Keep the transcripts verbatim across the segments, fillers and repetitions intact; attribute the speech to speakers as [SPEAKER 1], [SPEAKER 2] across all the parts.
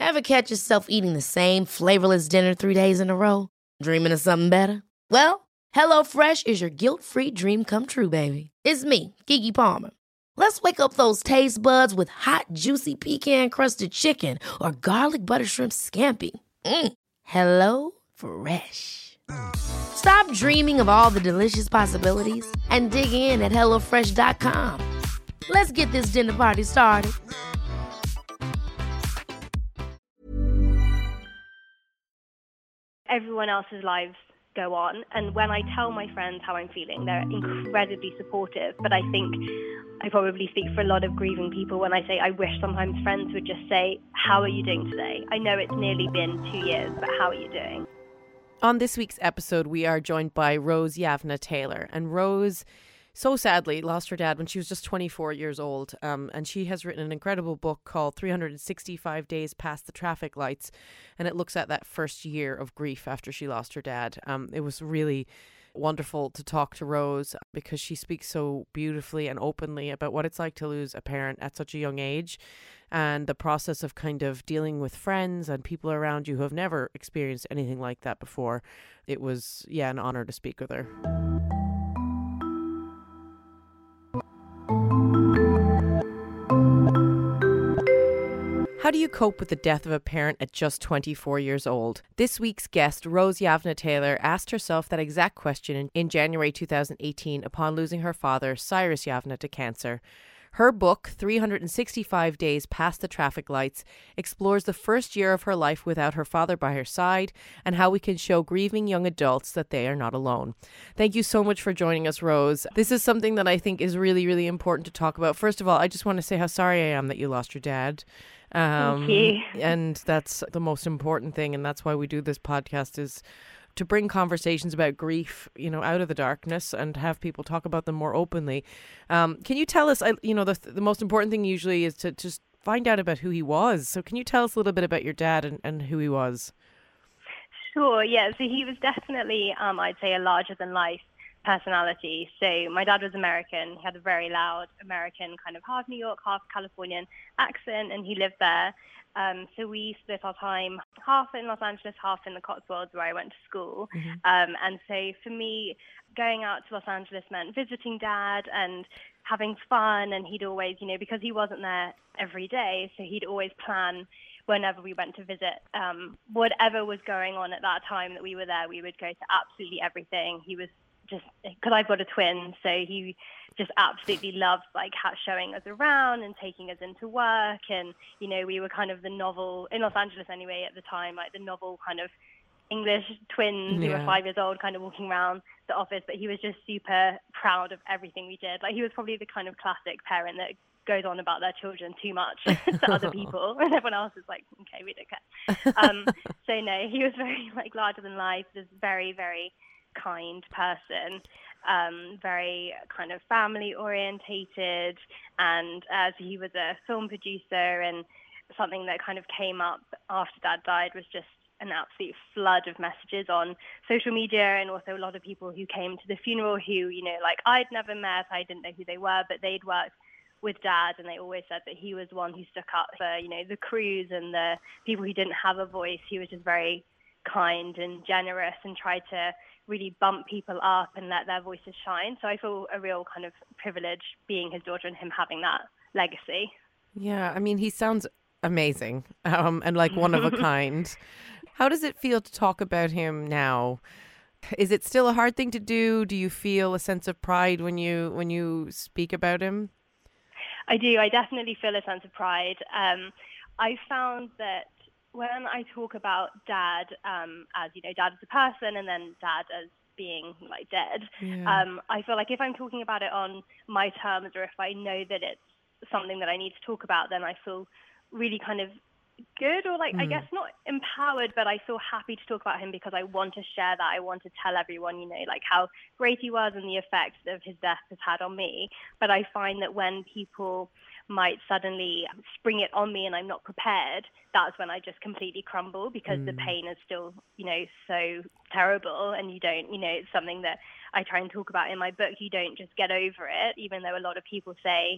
[SPEAKER 1] Ever catch yourself eating the same flavorless dinner three days in a row? Dreaming of something better? Well, HelloFresh is your guilt-free dream come true, baby. It's me, Keke Palmer. Let's wake up those taste buds with hot, juicy pecan-crusted chicken or garlic butter shrimp scampi. Mm. Hello Fresh. Stop dreaming of all the delicious possibilities and dig in at hello fresh dot com. Let's get this dinner party started.
[SPEAKER 2] Everyone else's lives go on, and when I tell my friends how I'm feeling, they're incredibly supportive. But I think I probably speak for a lot of grieving people when I say I wish sometimes friends would just say, how are you doing today? I know it's nearly been two years, but how are you doing?
[SPEAKER 3] On this week's episode, we are joined by Rose Yavna Taylor. And Rose, so sadly, lost her dad when she was just twenty-four years old. Um, and she has written an incredible book called three hundred sixty-five Days Past the Traffic Lights. And it looks at that first year of grief after she lost her dad. Um, it was really wonderful to talk to Rose because she speaks so beautifully and openly about what it's like to lose a parent at such a young age and the process of kind of dealing with friends and people around you who have never experienced anything like that before. It was, yeah, an honor to speak with her. How do you cope with the death of a parent at just twenty-four years old? This week's guest, Rose Yavna Taylor, asked herself that exact question in, in January two thousand eighteen upon losing her father, Cyrus Yavna, to cancer. Her book, three hundred sixty-five Days Past the Traffic Lights, explores the first year of her life without her father by her side and how we can show grieving young adults that they are not alone. Thank you so much for joining us, Rose. This is something that I think is really, really important to talk about. First of all, I just want to say how sorry I am that you lost your dad. Um,
[SPEAKER 2] Thank you.
[SPEAKER 3] And that's the most important thing. And that's why we do this podcast, is to bring conversations about grief, you know, out of the darkness and have people talk about them more openly. Um, can you tell us, I, you know, the the most important thing usually is to just find out about who he was. So can you tell us a little bit about your dad and, and who he was?
[SPEAKER 2] Sure, yeah. So he was definitely, um, I'd say, a larger-than-life personality. So my dad was American. He had a very loud American kind of half New York, half Californian accent, and he lived there. Um, so we split our time half in Los Angeles, half in the Cotswolds where I went to school. Mm-hmm. Um, and so for me, going out to Los Angeles meant visiting dad and having fun. And he'd always, you know, because he wasn't there every day, so he'd always plan whenever we went to visit, um, whatever was going on at that time that we were there, we would go to absolutely everything. He was just, because I've got a twin, so he just absolutely loved like showing us around and taking us into work. And, you know, we were kind of the novel, in Los Angeles anyway at the time, like the novel kind of English twins yeah. who were five years old kind of walking around the office. But he was just super proud of everything we did. Like, he was probably the kind of classic parent that goes on about their children too much to other people, and everyone else is like, okay, we don't care. Um, so no, he was very like larger than life, this very, very kind person, um, very kind of family orientated, and as he was a film producer, and something that kind of came up after Dad died was just an absolute flood of messages on social media, and also a lot of people who came to the funeral who, you know, like I'd never met, I didn't know who they were, but they'd worked with Dad, and they always said that he was one who stuck up for, you know, the crews and the people who didn't have a voice. He was just very kind and generous and tried to really bump people up and let their voices shine. So I feel a real kind of privilege being his daughter and him having that legacy.
[SPEAKER 3] Yeah, I mean, he sounds amazing, um, and like one of a kind. How does it feel to talk about him now? Is it still a hard thing to do? Do you feel a sense of pride when you when you speak about him?
[SPEAKER 2] I do. I definitely feel a sense of pride. Um, I found that when I talk about Dad, um, as, you know, Dad as a person and then Dad as being like dead, yeah. um, I feel like if I'm talking about it on my terms, or if I know that it's something that I need to talk about, then I feel really kind of good, or like, mm. I guess not empowered, but I feel happy to talk about him because I want to share that. I want to tell everyone, you know, like how great he was and the effect of his death has had on me. But I find that when people might suddenly spring it on me and I'm not prepared, that's when I just completely crumble, because mm. the pain is still, you know, so terrible. And you don't, you know, it's something that I try and talk about in my book. You don't just get over it, even though a lot of people say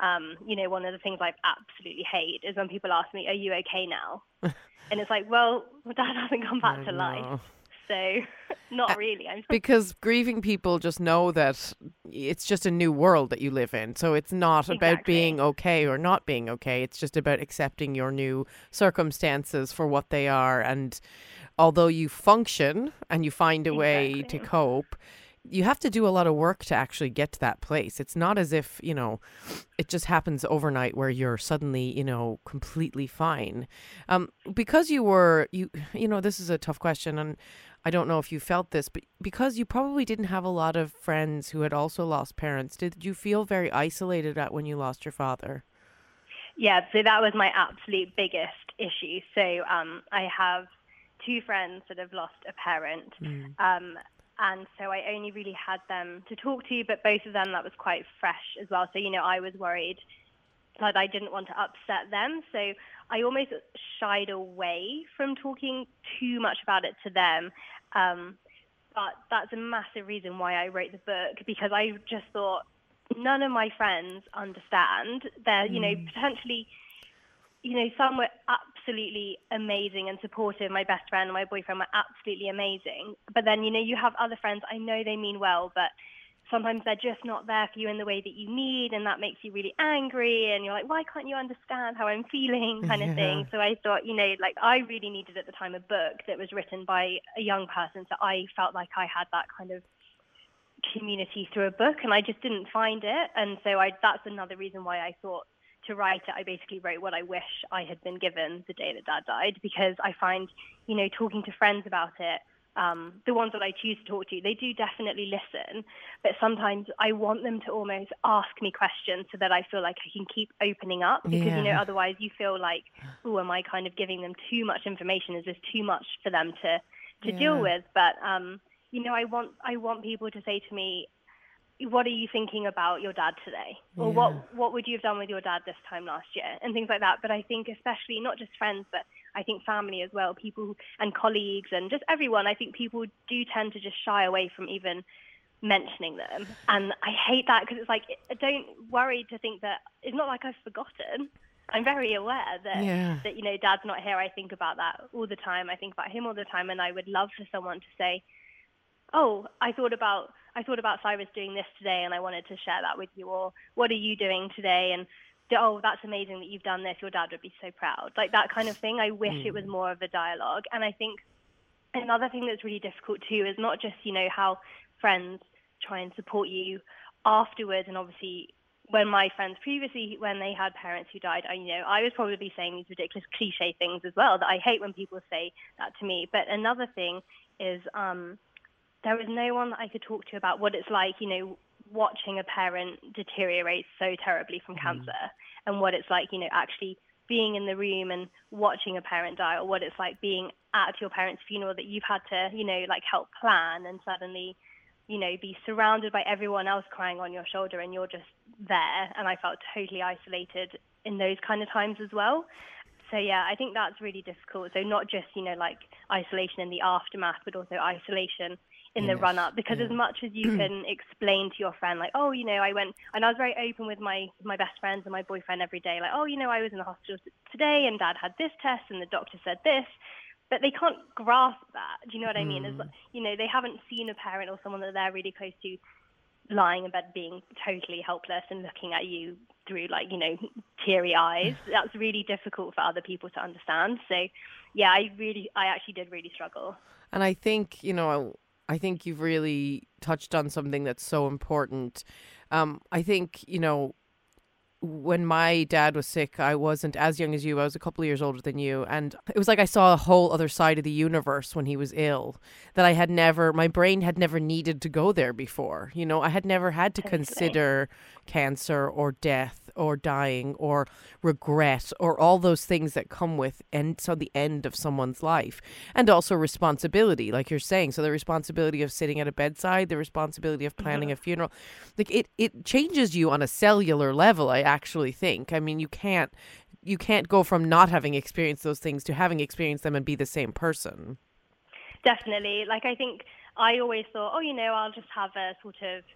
[SPEAKER 2] Um, you know, one of the things I absolutely hate is when people ask me, are you okay now? And it's like, well, Dad hasn't come back
[SPEAKER 3] I
[SPEAKER 2] to
[SPEAKER 3] know.
[SPEAKER 2] life. So not really. I'm
[SPEAKER 3] Because grieving people just know that it's just a new world that you live in. So it's not about
[SPEAKER 2] Exactly.
[SPEAKER 3] being okay or not being okay. It's just about accepting your new circumstances for what they are. And although you function and you find a way
[SPEAKER 2] Exactly.
[SPEAKER 3] to cope, you have to do a lot of work to actually get to that place. It's not as if, you know, it just happens overnight where you're suddenly, you know, completely fine. Um, because you were, you, you know, this is a tough question, and I don't know if you felt this, but because you probably didn't have a lot of friends who had also lost parents, did you feel very isolated at when you lost your father?
[SPEAKER 2] Yeah, so that was my absolute biggest issue. So um, I have two friends that have lost a parent.
[SPEAKER 3] Mm.
[SPEAKER 2] Um, and so I only really had them to talk to, but both of them, that was quite fresh as well. So, you know, I was worried that I didn't want to upset them. So I almost shied away from talking too much about it to them. Um, but that's a massive reason why I wrote the book, because I just thought none of my friends understand. They're, you know, potentially, you know, some were absolutely amazing and supportive. My best friend and my boyfriend were absolutely amazing. But then, you know, you have other friends, I know they mean well, but sometimes they're just not there for you in the way that you need, and that makes you really angry, and you're like, why can't you understand how I'm feeling, kind of
[SPEAKER 3] Yeah.
[SPEAKER 2] thing. So I thought, you know, like I really needed at the time a book that was written by a young person, so I felt like I had that kind of community through a book, and I just didn't find it. And so I that's another reason why I thought to write it. I basically wrote what I wish I had been given the day that Dad died, because I find, you know, talking to friends about it, um, the ones that I choose to talk to, they do definitely listen, but sometimes I want them to almost ask me questions so that I feel like I can keep opening up, because,
[SPEAKER 3] Yeah.
[SPEAKER 2] you know, otherwise you feel like, oh, am I kind of giving them too much information? Is this too much for them to, to
[SPEAKER 3] Yeah.
[SPEAKER 2] deal with? But, um, you know, I want, I want people to say to me, what are you thinking about your dad today? Or
[SPEAKER 3] Yeah.
[SPEAKER 2] what what would you have done with your dad this time last year? And things like that. But I think especially not just friends, but I think family as well, people who, and colleagues and just everyone, I think people do tend to just shy away from even mentioning them. And I hate that, because it's like, don't worry to think that it's not like I've forgotten. I'm very aware that,
[SPEAKER 3] Yeah.
[SPEAKER 2] that, you know, Dad's not here. I think about that all the time. I think about him all the time. And I would love for someone to say, oh, I thought about I thought about Cyrus doing this today, and I wanted to share that with you. Or what are you doing today? And oh, that's amazing that you've done this. Your dad would be so proud. Like that kind of thing. I wish
[SPEAKER 3] Mm.
[SPEAKER 2] it was more of a dialogue. And I think another thing that's really difficult too is not just, you know, how friends try and support you afterwards. And obviously, when my friends previously, when they had parents who died, I, you know, I was probably saying these ridiculous cliche things as well that I hate when people say that to me. But another thing is, um, there was no one that I could talk to about what it's like, you know, watching a parent deteriorate so terribly from cancer, and what it's like, you know, actually being in the room and watching a parent die, or what it's like being at your parent's funeral that you've had to, you know, like help plan, and suddenly, you know, be surrounded by everyone else crying on your shoulder, and you're just there. And I felt totally isolated in those kind of times as well. So, yeah, I think that's really difficult. So not just, you know, like isolation in the aftermath, but also isolation in,
[SPEAKER 3] In
[SPEAKER 2] the
[SPEAKER 3] it,
[SPEAKER 2] run up, because
[SPEAKER 3] yeah.
[SPEAKER 2] as much as you can explain to your friend, like, oh, you know, I went, and I was very open with my my best friends and my boyfriend every day, like, oh, you know, I was in the hospital today and Dad had this test and the doctor said this, but they can't grasp that. Do you know what I mean? It's, you know, they haven't seen a parent or someone that they're really close to lying in bed being totally helpless and looking at you through, like, you know, teary eyes. That's really difficult for other people to understand. So, yeah, I really, I actually did really struggle.
[SPEAKER 3] And I think, you know, I think you've really touched on something that's so important. Um, I think, you know, when my dad was sick, I wasn't as young as you. I was a couple of years older than you. And it was like I saw a whole other side of the universe when he was ill that I had never, my brain had never needed to go there before. You know, I had never had to
[SPEAKER 2] Totally.
[SPEAKER 3] consider cancer or death or dying or regret or all those things that come with and so the end of someone's life, and also responsibility, like you're saying. So the responsibility of sitting at a bedside, the responsibility of planning
[SPEAKER 2] Mhm.
[SPEAKER 3] a funeral, like it it changes you on a cellular level, I actually think. I mean, you can't you can't go from not having experienced those things to having experienced them and be the same person.
[SPEAKER 2] Definitely. Like, I think I always thought, oh, you know, I'll just have a sort of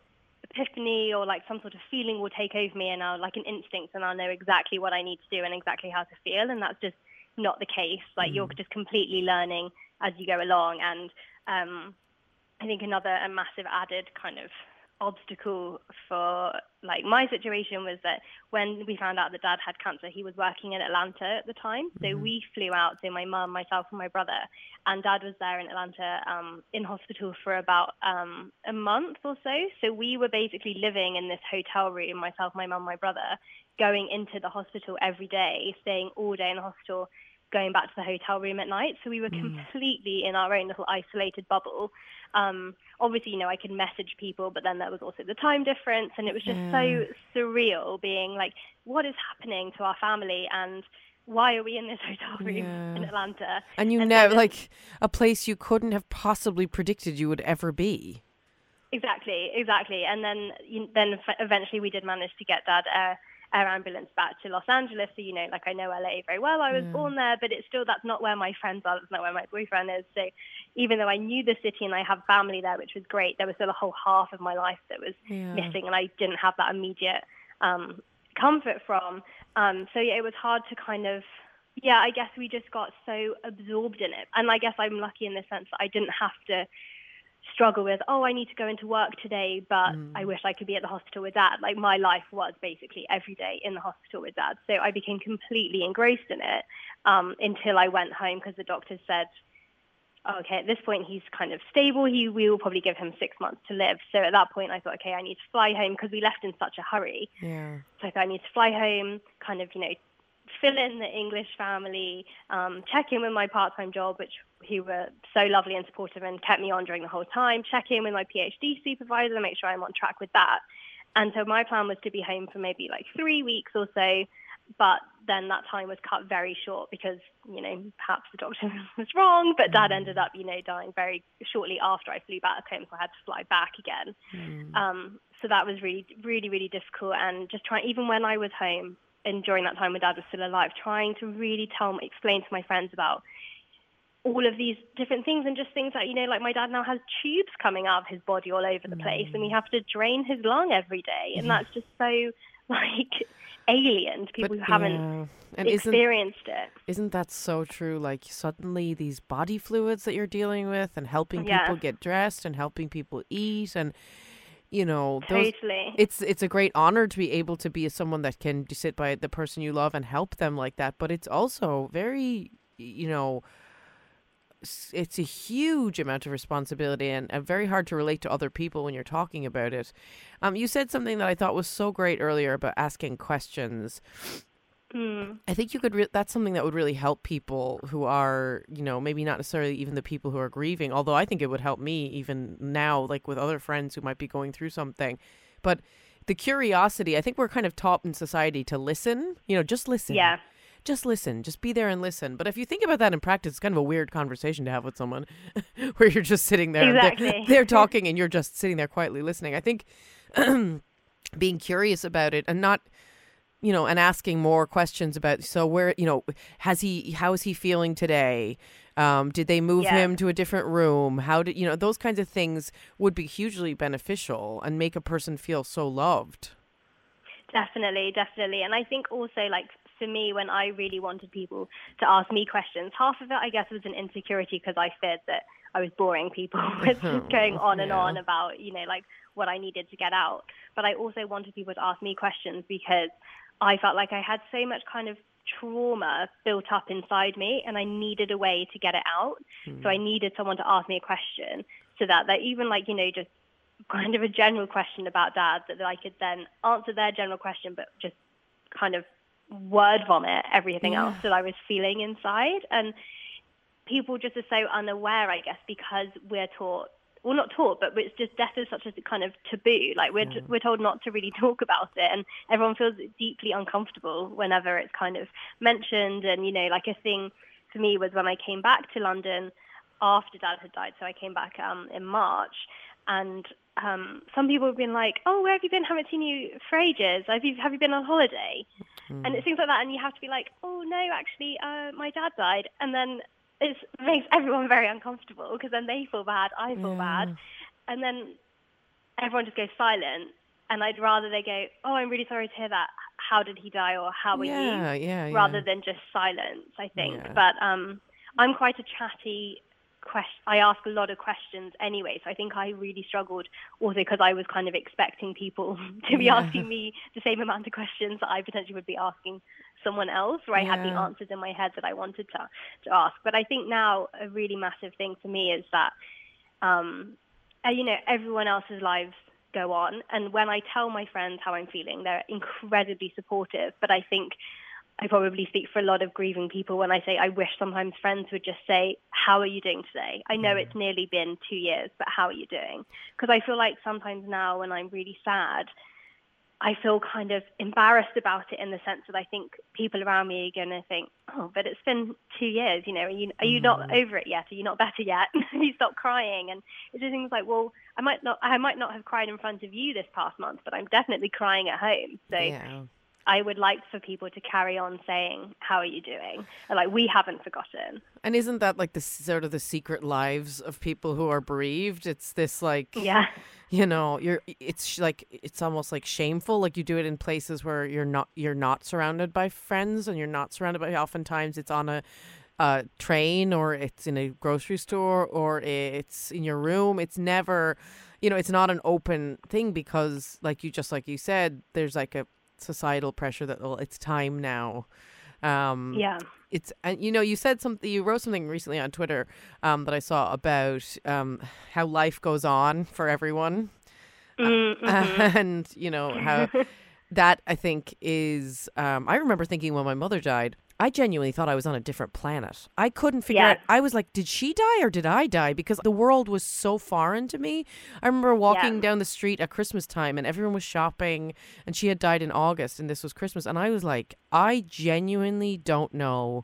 [SPEAKER 2] epiphany or like some sort of feeling will take over me and I'll like an instinct and I'll know exactly what I need to do and exactly how to feel. And that's just not the case. Like mm. you're just completely learning as you go along. And um, I think another a massive added kind of obstacle for like my situation was that when we found out that Dad had cancer, he was working in Atlanta at the time. So mm-hmm. we flew out, so my mum, myself and my brother, and Dad was there in Atlanta um, in hospital for about um, a month or so. So we were basically living in this hotel room, myself, my mum, my brother, going into the hospital every day, staying all day in the hospital, going back to the hotel room at night. So we were mm. completely in our own little isolated bubble. Um, obviously, you know, I could message people, but then there was also the time difference. And it was just yeah. so surreal being like, what is happening to our family? And why are we in this hotel room yeah. in Atlanta?
[SPEAKER 3] And you
[SPEAKER 2] and
[SPEAKER 3] know,
[SPEAKER 2] so
[SPEAKER 3] like a place you couldn't have possibly predicted you would ever be.
[SPEAKER 2] Exactly, exactly. And then, you, then eventually we did manage to get Dad uh, air ambulance back to Los Angeles. So, you know, like I know L A very well. I was yeah. born there, but it's still, that's not where my friends are. That's not where my boyfriend is. So even though I knew the city and I have family there, which was great, there was still a whole half of my life that was yeah. missing and I didn't have that immediate um, comfort from. Um, so yeah, it was hard to kind of, yeah, I guess we just got so absorbed in it. And I guess I'm lucky in the sense that I didn't have to struggle with, oh, I need to go into work today, but mm. I wish I could be at the hospital with Dad. Like my life was basically every day in the hospital with Dad. So I became completely engrossed in it um, until I went home because the doctor said, oh, okay, at this point he's kind of stable. He, we will probably give him six months to live. So at that point I thought, okay, I need to fly home because we left in such a hurry.
[SPEAKER 3] Yeah.
[SPEAKER 2] So I thought I need to fly home, kind of, you know, fill in the English family, um, check in with my part-time job, which who were so lovely and supportive and kept me on during the whole time, check in with my PhD supervisor, make sure I'm on track with that. And so my plan was to be home for maybe like three weeks or so, but then that time was cut very short because, you know, perhaps the doctor was wrong, but Dad ended up, you know, dying very shortly after I flew back home, so I had to fly back again. Mm. Um, so that was really, really, really difficult. And just trying, even when I was home, and during that time when Dad was still alive, trying to really tell, explain to my friends about all of these different things and just things that, you know, like my dad now has tubes coming out of his body all over the mm. place and we have to drain his lung every day. And that's just so, like, alien to people but, who haven't yeah. and experienced
[SPEAKER 3] isn't,
[SPEAKER 2] it.
[SPEAKER 3] Isn't that so true? Like, suddenly these body fluids that you're dealing with and helping
[SPEAKER 2] yeah.
[SPEAKER 3] people get dressed and helping people eat and... You know, those,
[SPEAKER 2] totally.
[SPEAKER 3] it's it's a great honor to be able to be someone that can sit by the person you love and help them like that. But it's also very, you know, it's a huge amount of responsibility and, and very hard to relate to other people when you're talking about it. Um, you said something that I thought was so great earlier about asking questions.
[SPEAKER 2] Mm.
[SPEAKER 3] I think you could, re- that's something that would really help people who are, you know, maybe not necessarily even the people who are grieving, although I think it would help me even now, like with other friends who might be going through something. But the curiosity, I think we're kind of taught in society to listen, you know, just listen.
[SPEAKER 2] Yeah.
[SPEAKER 3] Just listen, just be there and listen. But if you think about that in practice, it's kind of a weird conversation to have with someone where you're just sitting there,
[SPEAKER 2] exactly.
[SPEAKER 3] they're, they're talking and you're just sitting there quietly listening. I think being curious about it and not, you know, and asking more questions about, so where, you know, has he, how is he feeling today? Um, did they move
[SPEAKER 2] yeah.
[SPEAKER 3] him to a different room? How did, you know, those kinds of things would be hugely beneficial and make a person feel so loved.
[SPEAKER 2] Definitely, definitely. And I think also, like, for me, when I really wanted people to ask me questions, half of it, I guess, was an insecurity because I feared that I was boring people with just going on and
[SPEAKER 3] yeah.
[SPEAKER 2] on about, you know, like what I needed to get out. But I also wanted people to ask me questions because I felt like I had so much kind of trauma built up inside me and I needed a way to get it out. Mm. So I needed someone to ask me a question so that, that even like, you know, just kind of a general question about Dad, that, that I could then answer their general question, but just kind of word vomit everything yeah. else that I was feeling inside. And people just are so unaware, I guess, because we're taught, well, not taught, but it's just death is such a kind of taboo. Like we're yeah. we're told not to really talk about it, and everyone feels deeply uncomfortable whenever it's kind of mentioned. And you know, like a thing for me was when I came back to London after Dad had died. So I came back um, in March, and um, some people have been like, "Oh, where have you been? Haven't seen you for ages. Have you have you been on holiday?" Mm. And it's things like that, and you have to be like, "Oh no, actually, uh, my dad died," and then it makes everyone very uncomfortable because then they feel bad, I feel yeah. bad. And then everyone just goes silent. And I'd rather they go, oh, I'm really sorry to hear that. How did he die, or how are
[SPEAKER 3] Yeah,
[SPEAKER 2] you?
[SPEAKER 3] yeah,
[SPEAKER 2] Rather
[SPEAKER 3] yeah.
[SPEAKER 2] than just silence, I think.
[SPEAKER 3] Yeah.
[SPEAKER 2] But um, I'm quite a chatty question. I ask a lot of questions anyway. So I think I really struggled also because I was kind of expecting people to be
[SPEAKER 3] Yeah.
[SPEAKER 2] asking me the same amount of questions that I potentially would be asking someone else, where I had the
[SPEAKER 3] Yeah.
[SPEAKER 2] answers in my head that I wanted to, to ask. But I think now a really massive thing for me is that, um, uh, you know, everyone else's lives go on. And when I tell my friends how I'm feeling, they're incredibly supportive. But I think I probably speak for a lot of grieving people when I say I wish sometimes friends would just say, how are you doing today? I know it's nearly been two years, but how are you doing? Because I feel like sometimes now when I'm really sad, I feel kind of embarrassed about it, in the sense that I think people around me are going to think, oh, but it's been two years, you know, are you, are you not over it yet? Are you not better yet? Have you stopped crying? And it's just things like, well, I might not, I might not have cried in front of you this past month, but I'm definitely crying at home. So
[SPEAKER 3] Yeah.
[SPEAKER 2] I would like for people to carry on saying, how are you doing? And like, we haven't forgotten.
[SPEAKER 3] And isn't that like the sort of the secret lives of people who are bereaved? It's this like,
[SPEAKER 2] Yeah.
[SPEAKER 3] you know, you're, it's like, it's almost like shameful. Like you do it in places where you're not, you're not surrounded by friends, and you're not surrounded by, oftentimes it's on a, a train, or it's in a grocery store, or it's in your room. It's never, you know, it's not an open thing, because like you, just like you said, there's like a societal pressure that, well, it's time now. Um,
[SPEAKER 2] Yeah.
[SPEAKER 3] It's, and you know, you said something, you wrote something recently on Twitter um, that I saw about um, how life goes on for everyone.
[SPEAKER 2] Mm-hmm.
[SPEAKER 3] Uh, and, you know, how that I think is, um, I remember thinking when my mother died, I genuinely thought I was on a different planet. I couldn't figure
[SPEAKER 2] Yeah.
[SPEAKER 3] out. I was like, did she die or did I die? Because the world was so foreign to me. I remember walking
[SPEAKER 2] Yeah.
[SPEAKER 3] down the street at Christmas time and everyone was shopping, and she had died in August and this was Christmas. And I was like, I genuinely don't know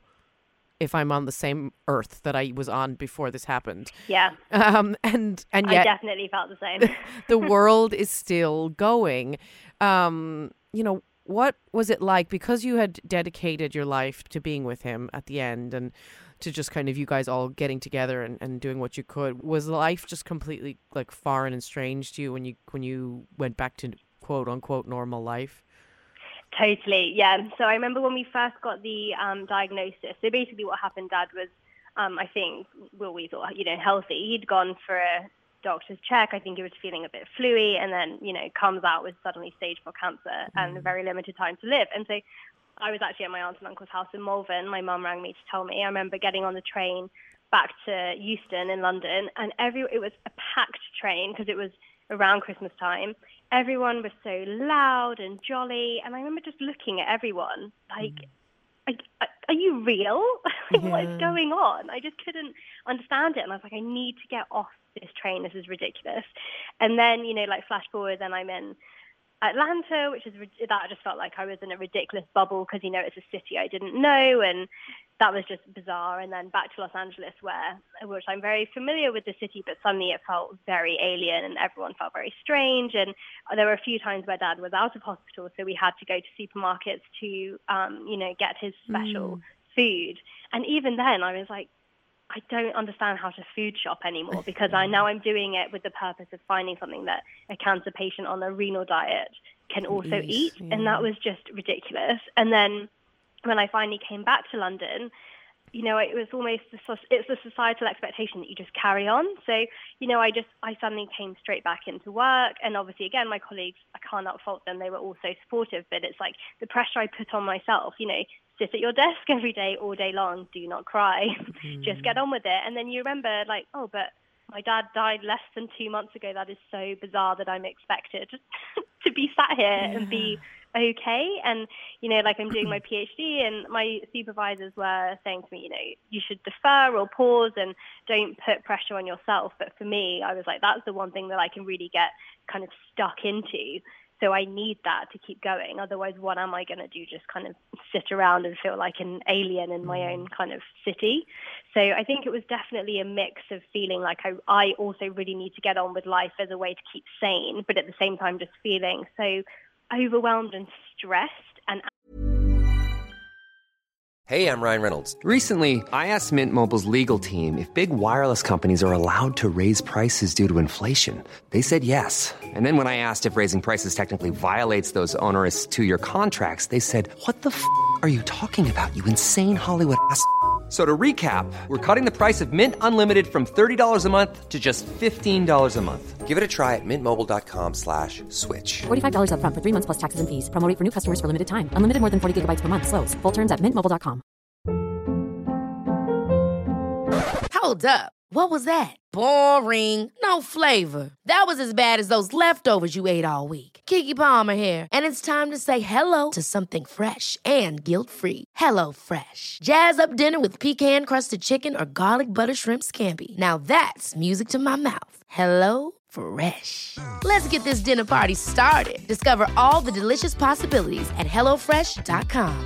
[SPEAKER 3] if I'm on the same earth that I was on before this happened.
[SPEAKER 2] Yeah.
[SPEAKER 3] Um, and, and
[SPEAKER 2] I
[SPEAKER 3] yet
[SPEAKER 2] definitely felt the same.
[SPEAKER 3] the world is still going. Um, you know, what was it like, because you had dedicated your life to being with him at the end, and to just kind of you guys all getting together and, and doing what you could? Was life just completely like foreign and strange to you when you when you went back to quote unquote normal life?
[SPEAKER 2] Totally, yeah. So I remember when we first got the um, diagnosis. So basically what happened, Dad was, um, I think, well, we thought, you know, healthy. He'd gone for a doctor's check. I think he was feeling a bit fluey, and then, you know, comes out with suddenly stage four cancer mm. and a very limited time to live. And so I was actually at my aunt and uncle's house in Malvern. My mum rang me to tell me. I remember getting on the train back to Euston in London, and every it was a packed train because it was around Christmas time. Everyone was so loud and jolly, and I remember just looking at everyone like, mm. like are you real? Like, yeah. What is going on? I just couldn't understand it, and I was like, I need to get off this train. This is ridiculous. And then, you know, like flash forward, then I'm in Atlanta, which is that just felt like I was in a ridiculous bubble because, you know, it's a city I didn't know, and that was just bizarre. And then back to Los Angeles, where which I'm very familiar with the city, but suddenly it felt very alien and everyone felt very strange. And there were a few times where Dad was out of hospital, so we had to go to supermarkets to, um, you know, get his special mm. food. And even then, I was like, I don't understand how to food shop anymore, because I now I'm doing it with the purpose of finding something that a cancer patient on a renal diet can also eat, eat. Yeah. And that was just ridiculous. And then when I finally came back to London, you know, it was almost, the, it's a societal expectation that you just carry on. So, you know, I just, I suddenly came straight back into work. And obviously, again, my colleagues, I cannot fault them. They were all so supportive, but it's like the pressure I put on myself, you know, sit at your desk every day, all day long, do not cry, mm. just get on with it. And then you remember like, oh, but my dad died less than two months ago. That is so bizarre that I'm expected to be sat here yeah. and be okay. And, you know, like I'm doing my PhD, and my supervisors were saying to me, you know, you should defer or pause and don't put pressure on yourself. But for me, I was like, that's the one thing that I can really get kind of stuck into. So I need that to keep going. Otherwise, what am I going to do? Just kind of sit around and feel like an alien in my own kind of city. So I think it was definitely a mix of feeling like I, I also really need to get on with life as a way to keep sane, but at the same time just feeling so overwhelmed and stressed. And
[SPEAKER 4] Hey, I'm Ryan Reynolds.
[SPEAKER 5] Recently, I asked Mint Mobile's legal team if big wireless companies are allowed to raise prices due to inflation. They said yes. And then when I asked if raising prices technically violates those onerous two-year contracts, they said, what the f*** are you talking about, you insane Hollywood ass f- So to recap, we're cutting the price of Mint Unlimited from thirty dollars a month to just fifteen dollars a month.
[SPEAKER 4] Give it a try at mintmobile.com slash switch.
[SPEAKER 6] forty-five dollars up front for three months plus taxes and fees. Promo rate for new customers for limited time. Unlimited more than forty gigabytes per month. Slows full terms at mint mobile dot com.
[SPEAKER 1] Hold up. What was that? Boring. No flavor. That was as bad as those leftovers you ate all week. Keke Palmer here, and it's time to say hello to something fresh and guilt-free. Hello Fresh. Jazz up dinner with pecan-crusted chicken or garlic butter shrimp scampi. Now that's music to my mouth. Hello Fresh. Let's get this dinner party started. Discover all the delicious possibilities at hello fresh dot com.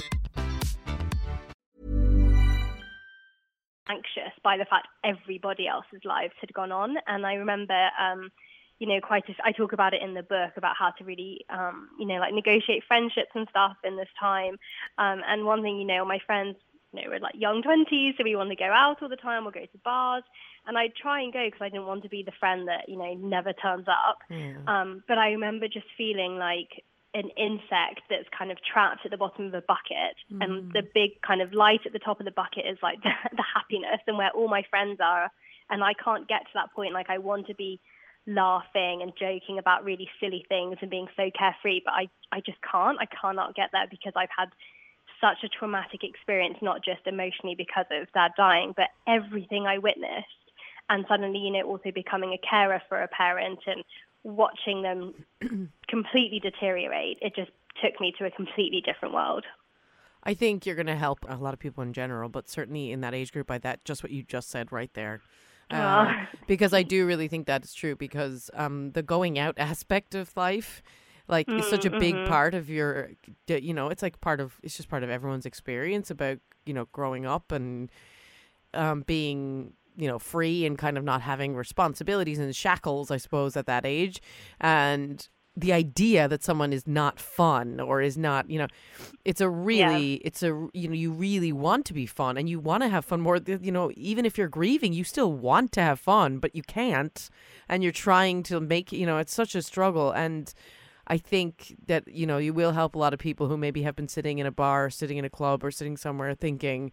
[SPEAKER 2] Anxious by the fact everybody else's lives had gone on. And I remember, um, you know, quite a, I talk about it in the book about how to really, um, you know, like negotiate friendships and stuff in this time. Um, and one thing, you know, my friends, you know, were like young twenties, so we wanted to go out all the time or go to bars. And I'd try and go because I didn't want to be the friend that, you know, never turns up. Yeah. Um, but I remember just feeling like an insect that's kind of trapped at the bottom of a bucket, mm. and the big kind of light at the top of the bucket is like the, the happiness and where all my friends are, and I can't get to that point. Like I want to be laughing and joking about really silly things and being so carefree, but I, I just can't. I cannot get there because I've had such a traumatic experience, not just emotionally because of Dad dying, but everything I witnessed. And suddenly, you know, also becoming a carer for a parent and watching them completely deteriorate, it just took me to a completely different world.
[SPEAKER 3] I think you're going to help a lot of people in general, but certainly in that age group, by that, just what you just said right there. Uh, oh. Because I do really think that is true, because um, the going out aspect of life, like, mm, is such a big mm-hmm. part of your, you know, it's like part of, it's just part of everyone's experience about, you know, growing up and um, being, you know, free and kind of not having responsibilities and shackles, I suppose, at that age. And the idea that someone is not fun or is not, you know, it's a really, yeah. it's a, you know, you really want to be fun and you want to have fun more, you know, even if you're grieving, you still want to have fun, but you can't. And you're trying to make, you know, it's such a struggle. And I think that, you know, you will help a lot of people who maybe have been sitting in a bar, or sitting in a club or sitting somewhere thinking,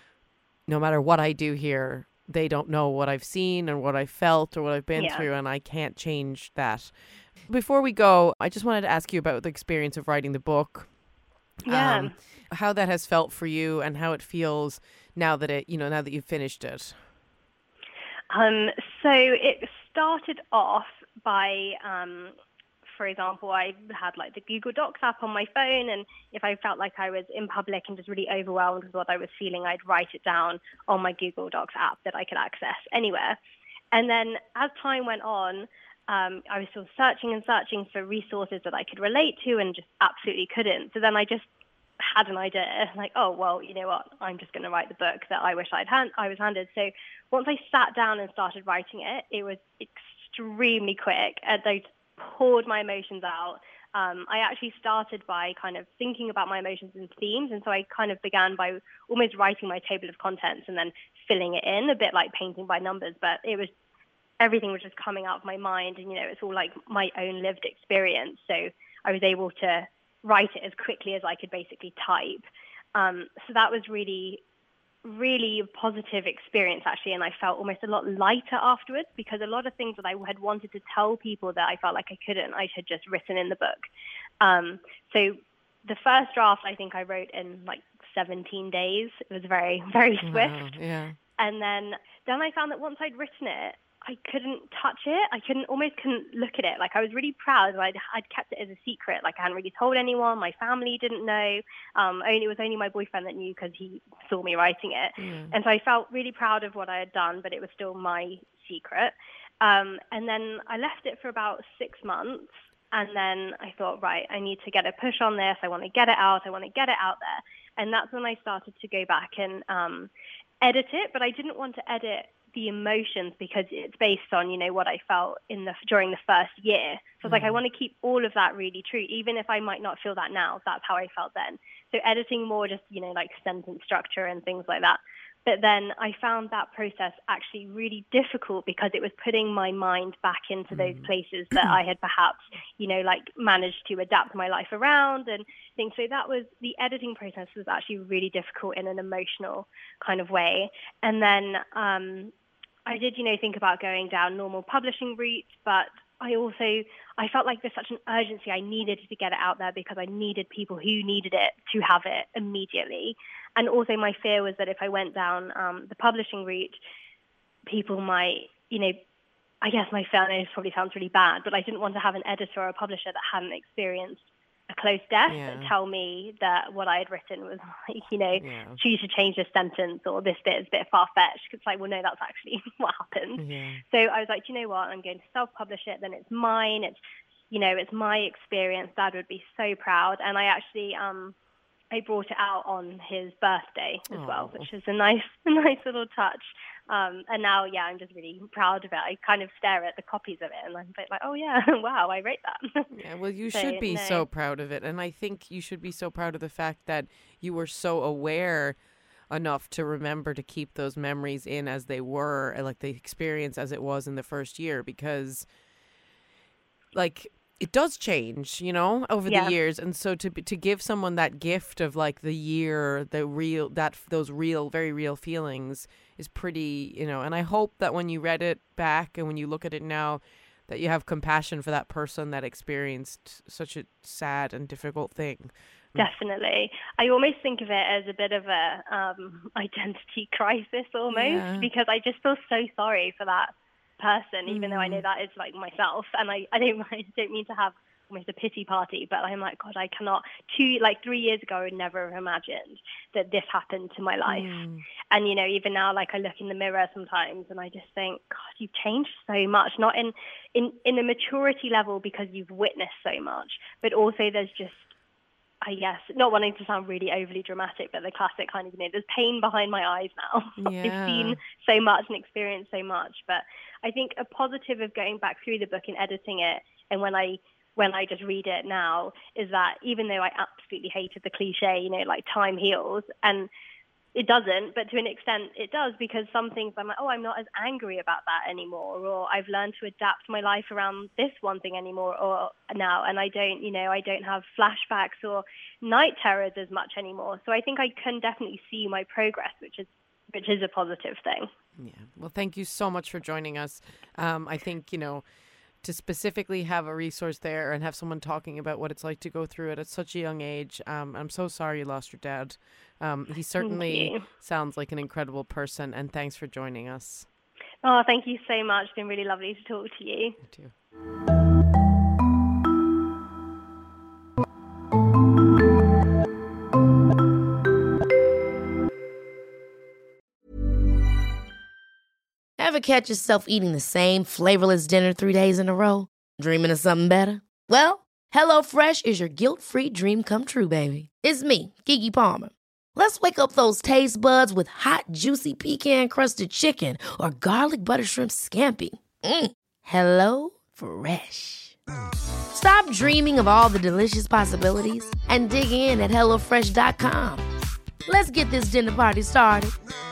[SPEAKER 3] no matter what I do here, they don't know what I've seen or what I felt or what I've been yeah. through, and I can't change that. Before we go, I just wanted to ask you about the experience of writing the book.
[SPEAKER 2] Yeah.
[SPEAKER 3] Um, how that has felt for you and how it feels now that it, you know, now that you've finished it.
[SPEAKER 2] Um, so it started off by, um, for example, I had like the Google Docs app on my phone, and if I felt like I was in public and just really overwhelmed with what I was feeling, I'd write it down on my Google Docs app that I could access anywhere. And then as time went on, um, I was still searching and searching for resources that I could relate to and just absolutely couldn't. So then I just had an idea, like, oh, well, you know what, I'm just going to write the book that I wish I'd hand- I was handed. So once I sat down and started writing it, it was extremely quick. And those poured my emotions out. Um, I actually started by kind of thinking about my emotions and themes. And so I kind of began by almost writing my table of contents and then filling it in, a bit like painting by numbers. But it was, everything was just coming out of my mind. And, you know, it's all like my own lived experience. So I was able to write it as quickly as I could basically type. Um, so that was really really positive experience, actually, and I felt almost a lot lighter afterwards, because a lot of things that I had wanted to tell people that I felt like I couldn't, I had just written in the book. Um, so the first draft, I think I wrote in like seventeen days. It was very, very swift.
[SPEAKER 3] Wow, yeah.
[SPEAKER 2] And then, then I found that once I'd written it, I couldn't touch it. I couldn't, almost couldn't look at it. Like, I was really proud. I'd, I'd kept it as a secret. Like, I hadn't really told anyone. My family didn't know. Um, only, it was only my boyfriend that knew because he saw me writing it. Mm. And so I felt really proud of what I had done, but it was still my secret. Um, and then I left it for about six months. And then I thought, right, I need to get a push on this. I want to get it out. I want to get it out there. And that's when I started to go back and um, edit it. But I didn't want to edit the emotions because it's based on, you know, what I felt in the during the first year. So it's mm. like, I want to keep all of that really true, even if I might not feel that now. That's how I felt then. So editing more just, you know, like sentence structure and things like that. But then I found that process actually really difficult because it was putting my mind back into those places that I had perhaps, you know, like managed to adapt my life around and things. So that was, the editing process was actually really difficult in an emotional kind of way. And then um, I did, you know, think about going down normal publishing route, but I also, I felt like there's such an urgency. I needed to get it out there because I needed people who needed it to have it immediately. And also my fear was that if I went down um, the publishing route, people might, you know, I guess my fear, this probably sounds really bad, but I didn't want to have an editor or a publisher that hadn't experienced a close death yeah. and tell me that what I had written was like, you know, yeah. choose to change this sentence or this bit is a bit far-fetched. It's like, well, no, that's actually what happened. Yeah. So I was like, you know what, I'm going to self-publish it. Then it's mine. It's, you know, it's my experience. Dad would be so proud. And I actually, um, I brought it out on his birthday as Aww. well, which is a nice, a nice little touch. Um, and now, yeah, I'm just really proud of it. I kind of stare at the copies of it and I'm a bit like, oh, yeah, wow, I wrote that.
[SPEAKER 3] Yeah, well, you
[SPEAKER 2] so,
[SPEAKER 3] should be
[SPEAKER 2] no.
[SPEAKER 3] so proud of it. And I think you should be so proud of the fact that you were so aware enough to remember to keep those memories in as they were, like the experience as it was in the first year, because, like, it does change, you know, over yeah. the years. And so to to give someone that gift of like the year, the real, that those real, very real feelings is pretty, you know, and I hope that when you read it back and when you look at it now, that you have compassion for that person that experienced such a sad and difficult thing.
[SPEAKER 2] Definitely. I almost think of it as a bit of a um, identity crisis almost yeah. because I just feel so sorry for that person, even mm. though I know that is like myself, and I, I don't I don't mean to have almost a pity party, but I'm like, God, I cannot. Two like three years ago, I would never have imagined that this happened to my life. Mm. And you know, even now, like I look in the mirror sometimes, and I just think, God, you've changed so much. Not in in in a maturity level because you've witnessed so much, but also there's just, I guess, not wanting to sound really overly dramatic, but the classic kind of, you know, there's pain behind my eyes now. Yeah. I've seen so much and experienced so much. But I think a positive of going back through the book and editing it, and when I when I just read it now, is that even though I absolutely hated the cliche, you know, like time heals, and it doesn't, but to an extent it does, because some things I'm like, oh, I'm not as angry about that anymore, or I've learned to adapt my life around this one thing anymore, or now, and I don't, you know, I don't have flashbacks or night terrors as much anymore. So I think I can definitely see my progress, which is which is a positive thing.
[SPEAKER 3] Yeah. Well, thank you so much for joining us. Um, I think, you know, to specifically have a resource there and have someone talking about what it's like to go through it at such a young age. Um, I'm so sorry you lost your dad. Um, he certainly sounds like an incredible person, and thanks for joining us.
[SPEAKER 2] Oh, thank you so much. It's been really lovely to talk to you.
[SPEAKER 3] You too.
[SPEAKER 1] Ever catch yourself eating the same flavorless dinner three days in a row? Dreaming of something better? Well, HelloFresh is your guilt-free dream come true, baby. It's me, Keke Palmer. Let's wake up those taste buds with hot, juicy pecan-crusted chicken or garlic butter shrimp scampi. Mm. Hello Fresh. Stop dreaming of all the delicious possibilities and dig in at hello fresh dot com. Let's get this dinner party started.